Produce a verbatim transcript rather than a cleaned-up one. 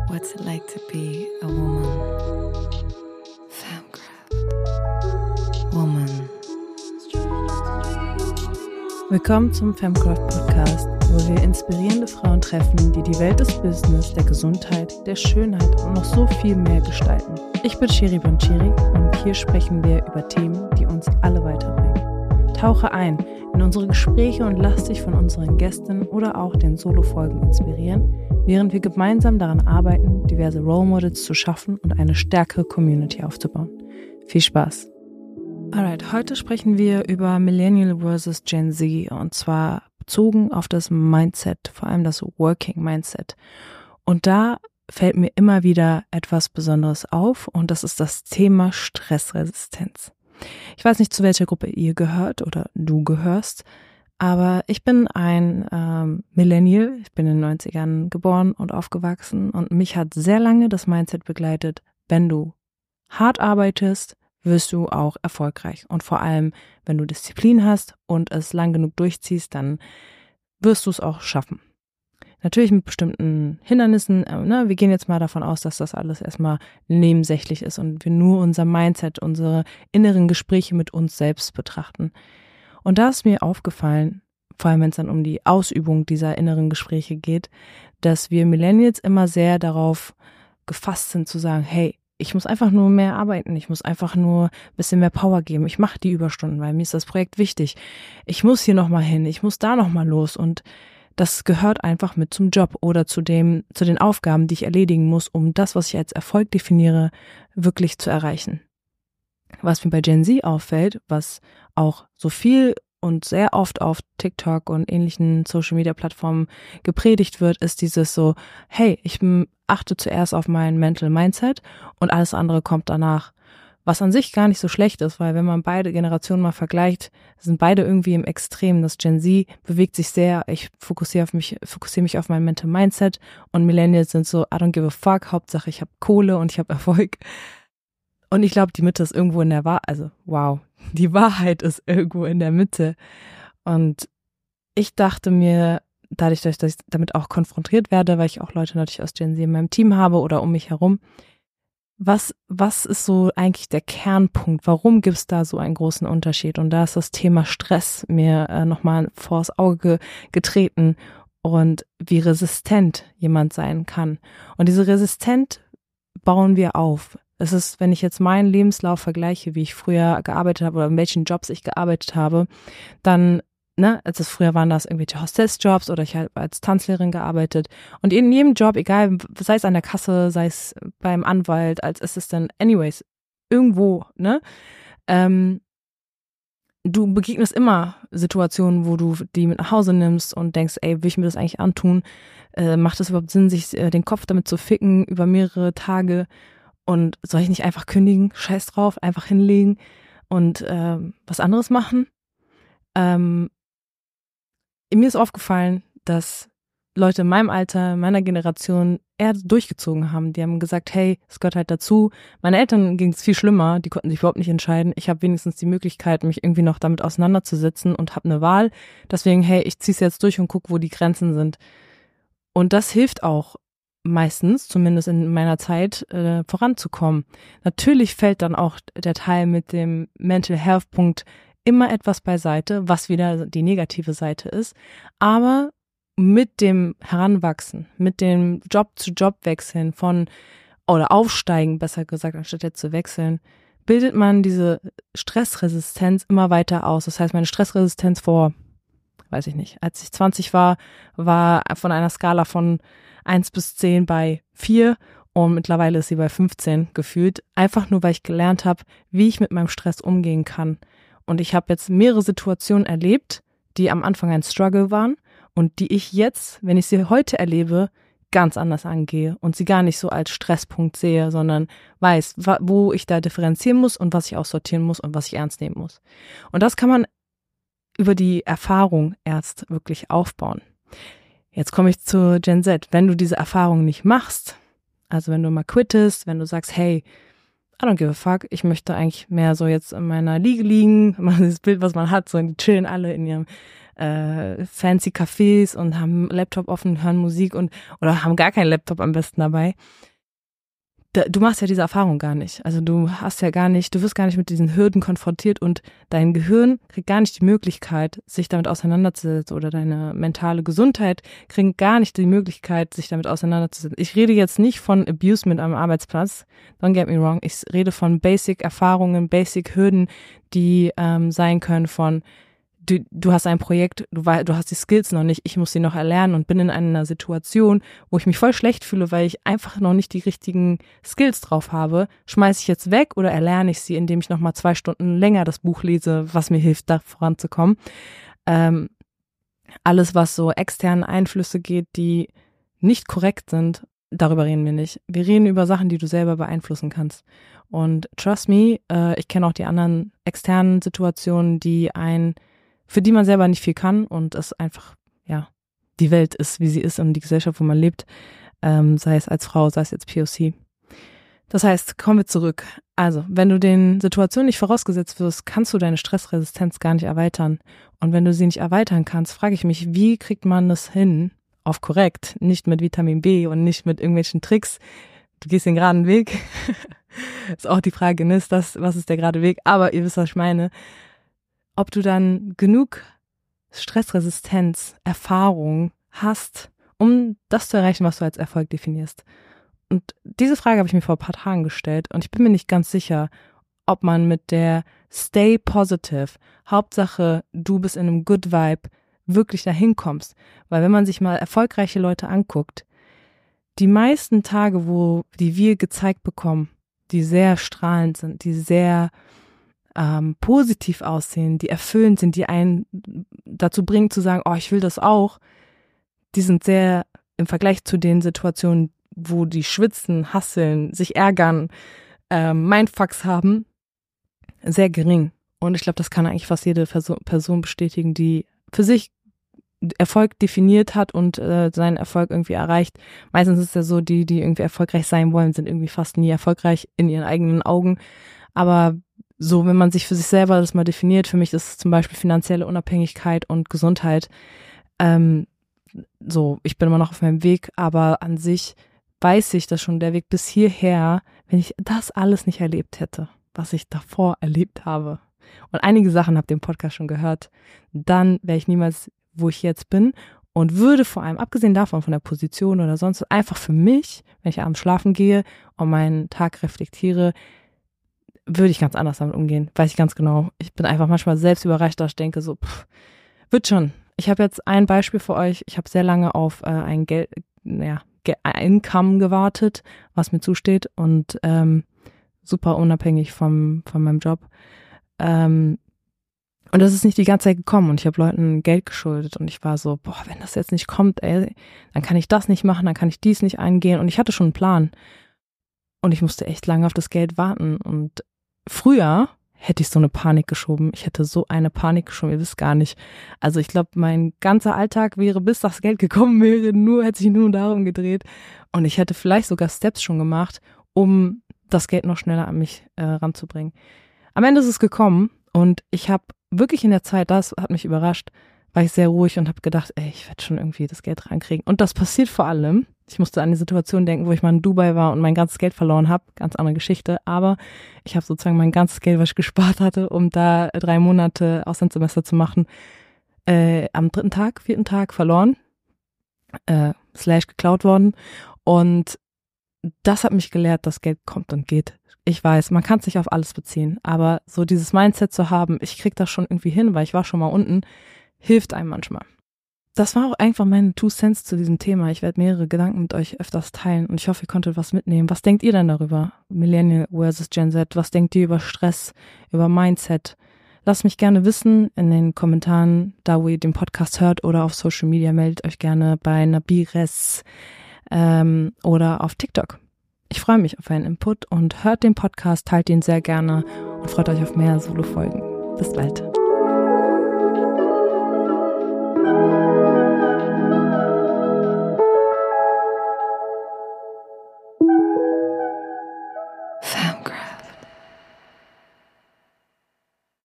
What's it like to be a woman? Femcraft. Woman. Willkommen zum Femcraft Podcast, wo wir inspirierende Frauen treffen, die die Welt des Business, der Gesundheit, der Schönheit und noch so viel mehr gestalten. Ich bin Shiri Bonchiri und hier sprechen wir über Themen, die uns alle weiterbringen. Tauche ein in unsere Gespräche und lass dich von unseren Gästen oder auch den Solo-Folgen inspirieren, während wir gemeinsam daran arbeiten, diverse Role Models zu schaffen und eine stärkere Community aufzubauen. Viel Spaß! Alright, heute sprechen wir über Millennial versus Gen Z und zwar bezogen auf das Mindset, vor allem das Working Mindset. Und da fällt mir immer wieder etwas Besonderes auf und das ist das Thema Stressresistenz. Ich weiß nicht, zu welcher Gruppe ihr gehört oder du gehörst, aber ich bin ein ähm, Millennial, ich bin in den neunzigern geboren und aufgewachsen und mich hat sehr lange das Mindset begleitet, wenn du hart arbeitest, wirst du auch erfolgreich. Und vor allem, wenn du Disziplin hast und es lang genug durchziehst, dann wirst du es auch schaffen. Natürlich mit bestimmten Hindernissen. Äh, ne? Wir gehen jetzt mal davon aus, dass das alles erstmal nebensächlich ist und wir nur unser Mindset, unsere inneren Gespräche mit uns selbst betrachten. Und da ist mir aufgefallen, vor allem wenn es dann um die Ausübung dieser inneren Gespräche geht, dass wir Millennials immer sehr darauf gefasst sind zu sagen, hey, ich muss einfach nur mehr arbeiten, ich muss einfach nur ein bisschen mehr Power geben, ich mache die Überstunden, weil mir ist das Projekt wichtig. Ich muss hier nochmal hin, ich muss da nochmal los und das gehört einfach mit zum Job oder zu dem, zu den Aufgaben, die ich erledigen muss, um das, was ich als Erfolg definiere, wirklich zu erreichen. Was mir bei Gen Z auffällt, was auch so viel und sehr oft auf TikTok und ähnlichen Social-Media-Plattformen gepredigt wird, ist dieses so, hey, ich achte zuerst auf mein Mental Mindset und alles andere kommt danach. Was an sich gar nicht so schlecht ist, weil wenn man beide Generationen mal vergleicht, sind beide irgendwie im Extrem. Das Gen Z bewegt sich sehr, ich fokussiere auf mich, fokussiere mich auf mein Mental Mindset und Millennials sind so, I don't give a fuck, Hauptsache ich habe Kohle und ich habe Erfolg. Und ich glaube, die Mitte ist irgendwo in der Wahrheit, also wow, die Wahrheit ist irgendwo in der Mitte. Und ich dachte mir, dadurch, dass ich damit auch konfrontiert werde, weil ich auch Leute natürlich aus Gen Z in meinem Team habe oder um mich herum, was was ist so eigentlich der Kernpunkt? Warum gibt es da so einen großen Unterschied? Und da ist das Thema Stress mir äh, nochmal vors Auge getreten und wie resistent jemand sein kann. Und diese Resistenz bauen wir auf. Es ist, wenn ich jetzt meinen Lebenslauf vergleiche, wie ich früher gearbeitet habe oder in welchen Jobs ich gearbeitet habe, dann, ne, also früher waren das irgendwelche Hostess-Jobs oder ich habe als Tanzlehrerin gearbeitet und in jedem Job, egal, sei es an der Kasse, sei es beim Anwalt, als Assistant, anyways, irgendwo, ne, ähm, du begegnest immer Situationen, wo du die mit nach Hause nimmst und denkst, ey, will ich mir das eigentlich antun? Äh, macht es überhaupt Sinn, sich äh, den Kopf damit zu ficken über mehrere Tage? Und soll ich nicht einfach kündigen? Scheiß drauf, einfach hinlegen und ähm, was anderes machen? Ähm, mir ist aufgefallen, dass Leute in meinem Alter, in meiner Generation eher durchgezogen haben. Die haben gesagt, hey, es gehört halt dazu. Meine Eltern ging es viel schlimmer, die konnten sich überhaupt nicht entscheiden. Ich habe wenigstens die Möglichkeit, mich irgendwie noch damit auseinanderzusetzen und habe eine Wahl. Deswegen, hey, ich zieh's jetzt durch und guck, wo die Grenzen sind. Und das hilft auch meistens, zumindest in meiner Zeit, äh, voranzukommen. Natürlich fällt dann auch der Teil mit dem Mental Health Punkt immer etwas beiseite, was wieder die negative Seite ist. Aber mit dem Heranwachsen, mit dem Job zu Job wechseln von, oder aufsteigen, besser gesagt, anstatt jetzt zu wechseln, bildet man diese Stressresistenz immer weiter aus. Das heißt, meine Stressresistenz vor, weiß ich nicht, als ich zwanzig war, war von einer Skala von eins bis zehn bei vier und mittlerweile ist sie bei fünfzehn gefühlt. Einfach nur, weil ich gelernt habe, wie ich mit meinem Stress umgehen kann. Und ich habe jetzt mehrere Situationen erlebt, die am Anfang ein Struggle waren und die ich jetzt, wenn ich sie heute erlebe, ganz anders angehe und sie gar nicht so als Stresspunkt sehe, sondern weiß, wo ich da differenzieren muss und was ich aussortieren muss und was ich ernst nehmen muss. Und das kann man über die Erfahrung erst wirklich aufbauen. Jetzt komme ich zu Gen Z. Wenn du diese Erfahrung nicht machst, also wenn du mal quittest, wenn du sagst, hey, I don't give a fuck, ich möchte eigentlich mehr so jetzt in meiner Liege liegen, dieses Bild, was man hat, so die chillen alle in ihrem äh, fancy Cafés und haben Laptop offen, hören Musik und oder haben gar keinen Laptop am besten dabei. Du machst ja diese Erfahrung gar nicht. Also du hast ja gar nicht, du wirst gar nicht mit diesen Hürden konfrontiert und dein Gehirn kriegt gar nicht die Möglichkeit, sich damit auseinanderzusetzen oder deine mentale Gesundheit kriegt gar nicht die Möglichkeit, sich damit auseinanderzusetzen. Ich rede jetzt nicht von Abusement am Arbeitsplatz, don't get me wrong. Ich rede von Basic-Erfahrungen, Basic-Hürden, die ähm, sein können von Du, du hast ein Projekt, du, du hast die Skills noch nicht, ich muss sie noch erlernen und bin in einer Situation, wo ich mich voll schlecht fühle, weil ich einfach noch nicht die richtigen Skills drauf habe. Schmeiße ich jetzt weg oder erlerne ich sie, indem ich noch mal zwei Stunden länger das Buch lese, was mir hilft, da voranzukommen. Ähm, alles, was so externen Einflüsse geht, die nicht korrekt sind, darüber reden wir nicht. Wir reden über Sachen, die du selber beeinflussen kannst. Und trust me, äh, ich kenne auch die anderen externen Situationen, die ein für die man selber nicht viel kann und es einfach, ja, die Welt ist, wie sie ist und die Gesellschaft, wo man lebt, ähm, sei es als Frau, sei es jetzt P O C. Das heißt, kommen wir zurück. Also, wenn du den Situationen nicht vorausgesetzt wirst, kannst du deine Stressresistenz gar nicht erweitern. Und wenn du sie nicht erweitern kannst, frage ich mich, wie kriegt man das hin, auf korrekt, nicht mit Vitamin B und nicht mit irgendwelchen Tricks. Du gehst den geraden Weg. Ist auch die Frage, ne, ist das, was ist der gerade Weg? Aber ihr wisst, was ich meine. Ob du dann genug Stressresistenz, Erfahrung hast, um das zu erreichen, was du als Erfolg definierst. Und diese Frage habe ich mir vor ein paar Tagen gestellt und ich bin mir nicht ganz sicher, ob man mit der Stay Positive, Hauptsache du bist in einem Good Vibe, wirklich dahin kommst. Weil wenn man sich mal erfolgreiche Leute anguckt, die meisten Tage, wo die wir gezeigt bekommen, die sehr strahlend sind, die sehr Ähm, positiv aussehen, die erfüllend sind, die einen dazu bringen zu sagen, oh, ich will das auch, die sind sehr im Vergleich zu den Situationen, wo die schwitzen, hasseln, sich ärgern, ähm, Mindfucks haben, sehr gering. Und ich glaube, das kann eigentlich fast jede Person, Person bestätigen, die für sich Erfolg definiert hat und äh, seinen Erfolg irgendwie erreicht. Meistens ist es ja so, die, die irgendwie erfolgreich sein wollen, sind irgendwie fast nie erfolgreich in ihren eigenen Augen. Aber so, wenn man sich für sich selber das mal definiert, für mich ist es zum Beispiel finanzielle Unabhängigkeit und Gesundheit. Ähm, so, ich bin immer noch auf meinem Weg, aber an sich weiß ich, dass schon der Weg bis hierher, wenn ich das alles nicht erlebt hätte, was ich davor erlebt habe, und einige Sachen habt ihr im Podcast schon gehört, dann wäre ich niemals, wo ich jetzt bin und würde vor allem, abgesehen davon, von der Position oder sonst, einfach für mich, wenn ich abends schlafen gehe und meinen Tag reflektiere, würde ich ganz anders damit umgehen, weiß ich ganz genau. Ich bin einfach manchmal selbst überrascht, dass ich denke so, pff, wird schon. Ich habe jetzt ein Beispiel für euch. Ich habe sehr lange auf äh, ein Geld, naja, Income gewartet, was mir zusteht und ähm, super unabhängig vom von meinem Job. Ähm, und das ist nicht die ganze Zeit gekommen und ich habe Leuten Geld geschuldet und ich war so, boah, wenn das jetzt nicht kommt, ey, dann kann ich das nicht machen, dann kann ich dies nicht eingehen und ich hatte schon einen Plan und ich musste echt lange auf das Geld warten und früher hätte ich so eine Panik geschoben. Ich hätte so eine Panik geschoben, ihr wisst gar nicht. Also ich glaube, mein ganzer Alltag wäre, bis das Geld gekommen wäre, nur hätte sich nur darum gedreht. Und ich hätte vielleicht sogar Steps schon gemacht, um das Geld noch schneller an mich äh, ranzubringen. Am Ende ist es gekommen und ich habe wirklich in der Zeit, das hat mich überrascht, war ich sehr ruhig und habe gedacht, ey, ich werde schon irgendwie das Geld reinkriegen. Und das passiert vor allem, ich musste an die Situation denken, wo ich mal in Dubai war und mein ganzes Geld verloren habe. Ganz andere Geschichte. Aber ich habe sozusagen mein ganzes Geld, was ich gespart hatte, um da drei Monate Auslandssemester zu machen, äh, am dritten Tag, vierten Tag verloren, äh, slash geklaut worden. Und das hat mich gelehrt, dass Geld kommt und geht. Ich weiß, man kann es nicht auf alles beziehen. Aber so dieses Mindset zu haben, ich krieg das schon irgendwie hin, weil ich war schon mal unten, hilft einem manchmal. Das war auch einfach meine Two Cents zu diesem Thema. Ich werde mehrere Gedanken mit euch öfters teilen und ich hoffe, ihr konntet was mitnehmen. Was denkt ihr denn darüber? Millennial versus Gen Z. Was denkt ihr über Stress, über Mindset? Lasst mich gerne wissen in den Kommentaren, da wo ihr den Podcast hört oder auf Social Media. Meldet euch gerne bei Nabires ähm, oder auf TikTok. Ich freue mich auf euren Input und hört den Podcast, teilt ihn sehr gerne und freut euch auf mehr Solo-Folgen. Bis bald.